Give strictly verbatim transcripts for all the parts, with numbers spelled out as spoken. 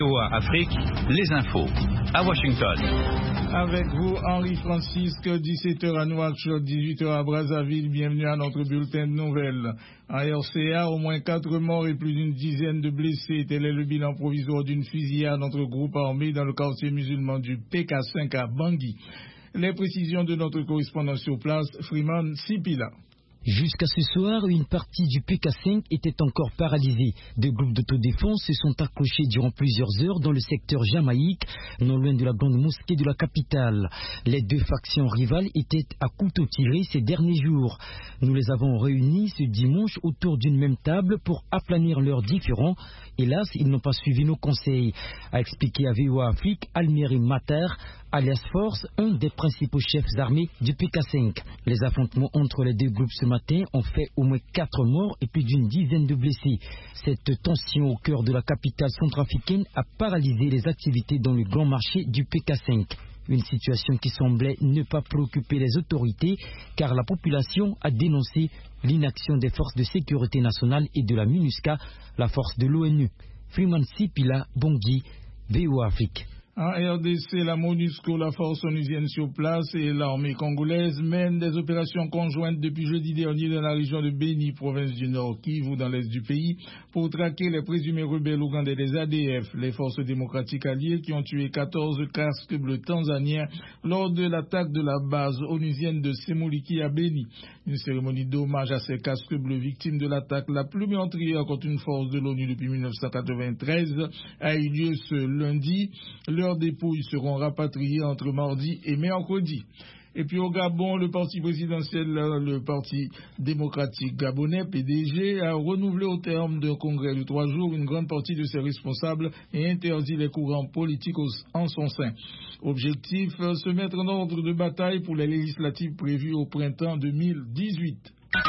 V O A Afrique, les infos, à Washington. Avec vous, Henri Francisque, dix-sept heures à Nouakchott, dix-huit heures à Brazzaville. Bienvenue à notre bulletin de nouvelles. En R C A, au moins quatre morts et plus d'une dizaine de blessés. Tel est le bilan provisoire d'une fusillade entre groupes armés dans le quartier musulman du P K cinq à Bangui. Les précisions de notre correspondant sur place, Freeman Sipila. Jusqu'à ce soir, une partie du P K cinq était encore paralysée. Deux groupes d'autodéfense se sont accrochés durant plusieurs heures dans le secteur Jamaïque, non loin de la grande mosquée de la capitale. Les deux factions rivales étaient à couteau tiré ces derniers jours. Nous les avons réunis ce dimanche autour d'une même table pour aplanir leurs différends. Hélas, ils n'ont pas suivi nos conseils, a expliqué à V O A Afrique Almeri Mater, alias Force, un des principaux chefs armés du P K cinq. Les affrontements entre les deux groupes ce matin ont fait au moins quatre morts et plus d'une dizaine de blessés. Cette tension au cœur de la capitale centrafricaine a paralysé les activités dans le grand marché du P K cinq. Une situation qui semblait ne pas préoccuper les autorités car la population a dénoncé l'inaction des forces de sécurité nationale et de la MINUSCA, la force de l'ONU. Freeman Sipila, Bangui, V O A Afrique. En R D C, la MONUSCO, la force onusienne sur place et l'armée congolaise mènent des opérations conjointes depuis jeudi dernier dans la région de Beni, province du Nord Kivu, dans l'est du pays, pour traquer les présumés rebelles ougandais des A D F, les forces démocratiques alliées qui ont tué quatorze casques bleus tanzaniens lors de l'attaque de la base onusienne de Semuliki à Beni. Une cérémonie d'hommage à ces casques bleus victimes de l'attaque la plus meurtrière contre une force de l'ONU depuis mille neuf cent quatre-vingt-treize a eu lieu ce lundi. Leurs dépouilles seront rapatriées entre mardi et mercredi. Et puis au Gabon, le parti présidentiel, le parti démocratique gabonais, P D G, a renouvelé au terme d'un congrès de trois jours une grande partie de ses responsables et interdit les courants politiques en son sein. Objectif, se mettre en ordre de bataille pour les législatives prévues au printemps deux mille dix-huit.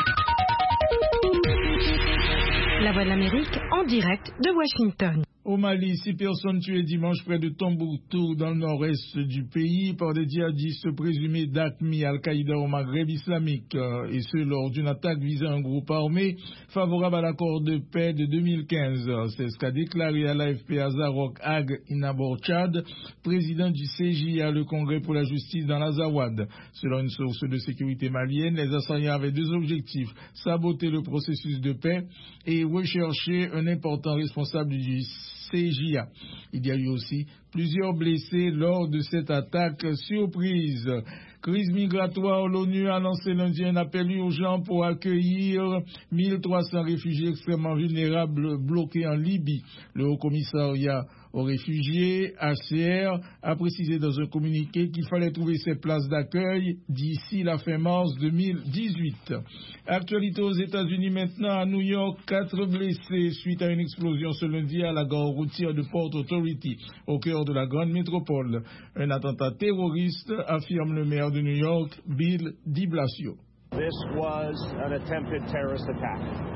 La Voix de l'Amérique en direct de Washington. Au Mali, six personnes tuées dimanche près de Tombouctou, dans le nord-est du pays, par des djihadistes présumés d'A Q M I Al-Qaïda au Maghreb islamique, et ce lors d'une attaque visant un groupe armé favorable à l'accord de paix de deux mille quinze. C'est ce qu'a déclaré à l'A F P Azarok Ag Inabor Tchad, président du C J A, le Congrès pour la justice dans l'Azawad. Selon une source de sécurité malienne, les assaillants avaient deux objectifs: saboter le processus de paix et rechercher un important responsable du C J A. Il y a eu aussi plusieurs blessés lors de cette attaque surprise. Crise migratoire, l'ONU a lancé lundi un appel urgent pour accueillir mille trois cents réfugiés extrêmement vulnérables bloqués en Libye. Le Haut-Commissariat aux réfugiés, H C R, a précisé dans un communiqué qu'il fallait trouver ces places d'accueil d'ici la fin mars deux mille dix-huit. Actualité aux États-Unis maintenant, à New York, quatre blessés suite à une explosion ce lundi à la gare routière de Port Authority, au cœur de la grande métropole. Un attentat terroriste, affirme le maire de New York, Bill de Blasio. This was an attempted terrorist attack.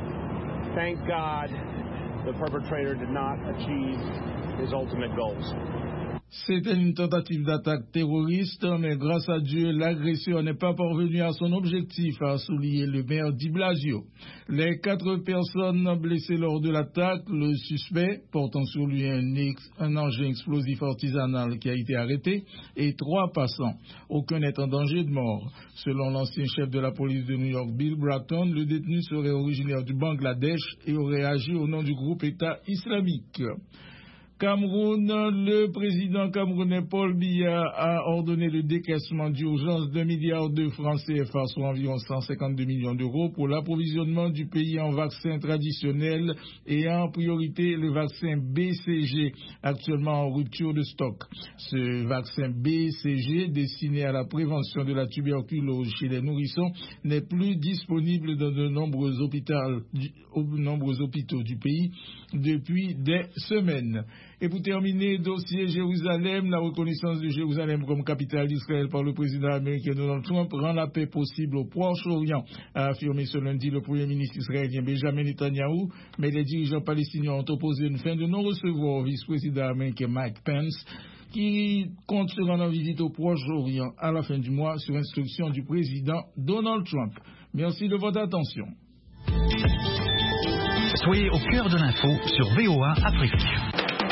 Thank God the perpetrator did not achieve his ultimate goals. C'était une tentative d'attaque terroriste, mais grâce à Dieu, l'agresseur n'est pas parvenu à son objectif, a souligné le maire de Blasio. Les quatre personnes blessées lors de l'attaque, le suspect, portant sur lui un, ex, un engin explosif artisanal qui a été arrêté, et trois passants. Aucun n'est en danger de mort. Selon l'ancien chef de la police de New York, Bill Bratton, le détenu serait originaire du Bangladesh et aurait agi au nom du groupe État islamique. Cameroun, le président camerounais Paul Biya a ordonné le décaissement d'urgence d'un milliard de francs C F A, soit environ cent cinquante-deux millions d'euros, pour l'approvisionnement du pays en vaccins traditionnels et en priorité le vaccin B C G, actuellement en rupture de stock. Ce vaccin B C G, destiné à la prévention de la tuberculose chez les nourrissons, n'est plus disponible dans de nombreux hôpitaux, nombreux hôpitaux du pays depuis des semaines. Et pour terminer, dossier Jérusalem, la reconnaissance de Jérusalem comme capitale d'Israël par le président américain Donald Trump rend la paix possible au Proche-Orient, a affirmé ce lundi le premier ministre israélien Benjamin Netanyahu, mais les dirigeants palestiniens ont opposé une fin de non-recevoir au vice-président américain Mike Pence, qui compte se rendre en visite au Proche-Orient à la fin du mois sur instruction du président Donald Trump. Merci de votre attention. Soyez au cœur de l'info sur V O A Afrique.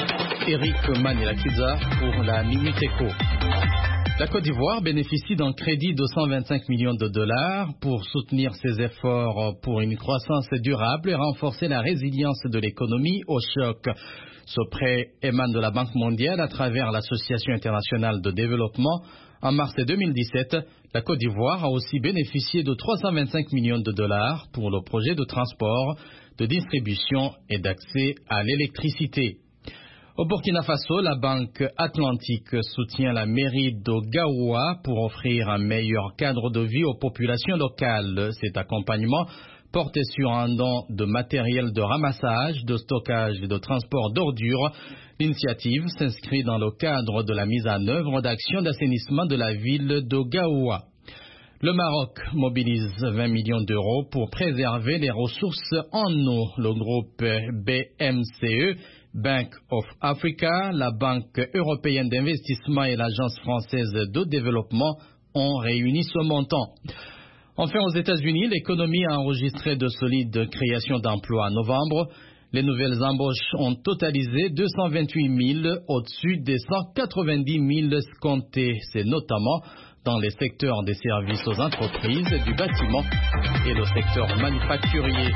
Eric Manilakiza pour la Minute Éco. La Côte d'Ivoire bénéficie d'un crédit de cent vingt-cinq millions de dollars pour soutenir ses efforts pour une croissance durable et renforcer la résilience de l'économie au choc. Ce prêt émane de la Banque mondiale à travers l'Association internationale de développement. En mars deux mille dix-sept, la Côte d'Ivoire a aussi bénéficié de trois cent vingt-cinq millions de dollars pour le projet de transport, de distribution et d'accès à l'électricité. Au Burkina Faso, la Banque Atlantique soutient la mairie de Gaoua pour offrir un meilleur cadre de vie aux populations locales. Cet accompagnement porte sur un don de matériel de ramassage, de stockage et de transport d'ordures. L'initiative s'inscrit dans le cadre de la mise en œuvre d'actions d'assainissement de la ville de Gaoua. Le Maroc mobilise vingt millions d'euros pour préserver les ressources en eau. Le groupe B M C E, Bank of Africa, la Banque européenne d'investissement et l'Agence française de développement ont réuni ce montant. Enfin, aux États-Unis, l'économie a enregistré de solides créations d'emplois en novembre. Les nouvelles embauches ont totalisé deux cent vingt-huit mille au-dessus des cent quatre-vingt-dix mille escomptés. C'est notamment dans les secteurs des services aux entreprises, du bâtiment et le secteur manufacturier.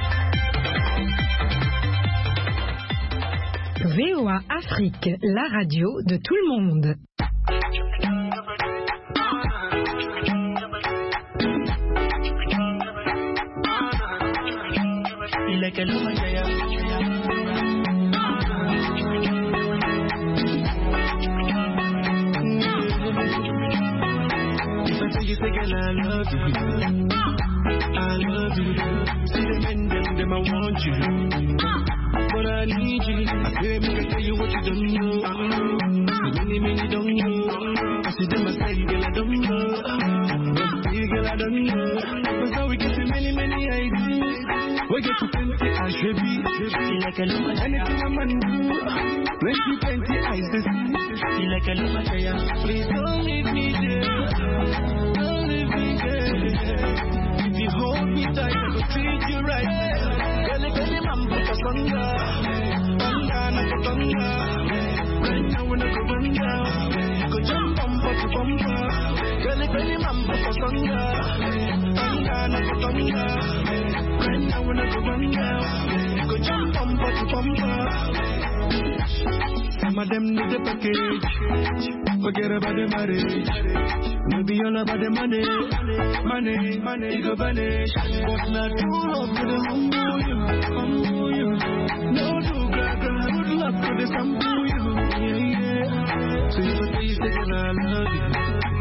V O A Afrique, la radio de tout le monde. But I need you. I pray me can tell you what you don't know. So many, many don't know. I see them, I say, girl, I don't know. But see, girl, I don't know. But so we get to many, many ideas. We get to plenty, I should be. Like a luma, anything a man do. Plenty, plenty, I see. Like a luma, please don't leave me there. Don't leave me there. If you hold me tight, I will treat you right. Girl, I'm put us on down, down, and go down. Right now when I go run down, go jump on but to bump up. Girl, if any man put us on down, down, and go down. Right now when I go run down, go jump on but to bump up. Some of them need the package, forget about the marriage. Maybe all about the money, money, money, it go vanish. But not true love to the humble you, humble you. No do gaga, good luck to the humble you, yeah, yeah. So you say, say, I love you,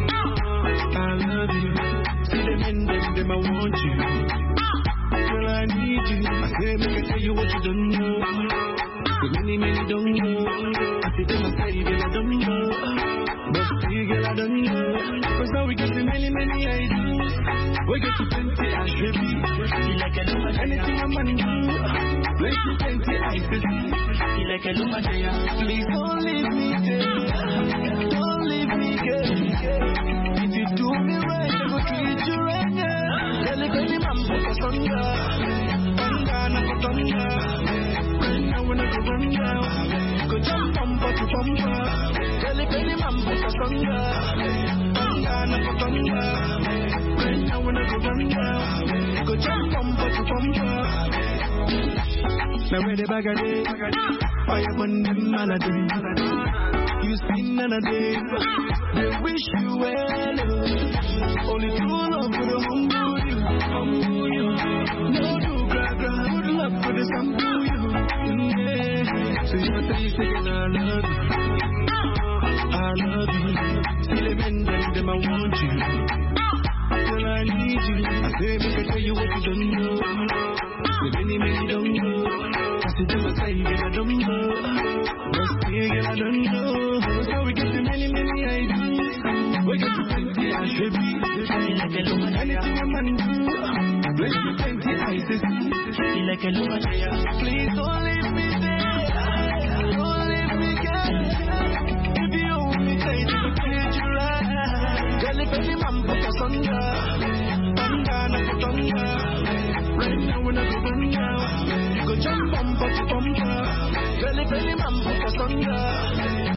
I love you. See them in them, them I want you. Girl, I need you. I say, make I tell you what you don't know. So many, many don't know. I see them, I say, girl, I don't know. But see, girl, I don't know. Cause now we get to many, many ideas. We get to plenty, I should be. Like a luma, anything a man do. Plenty, plenty, I see. Like a luma, please don't leave me there. Don't leave me there. If you do me right, I will treat you right now. Tell me, baby, man, put us on down. Banga, put on down. Right now when I go run down, go jump on, but to bump up. Tell me, baby, man, put us on down. Banga, put on down. Right now when I go run down, go jump on, but to bump up. Now where the bag of day, fire burn them malady. You see none of them, they wish you well. Only true love for the humble you, humble you. No do gaga, good luck for the sample you, yeah. So you say you say I love you, I love you. See them and them, them I want you. Girl, I need you. I say make I tell you what you don't know. So many, many don't know. I see them, I say, girl, I don't know. But still, girl, I don't know. So we get to many, many ideas. We get to plenty, I should be. Like a luma, anything a man do. Plenty, plenty, I see. Like a luma, please don't leave me there. Don't leave me, girl. If you hold me tight, I will treat you right. Girl, if any man put us under.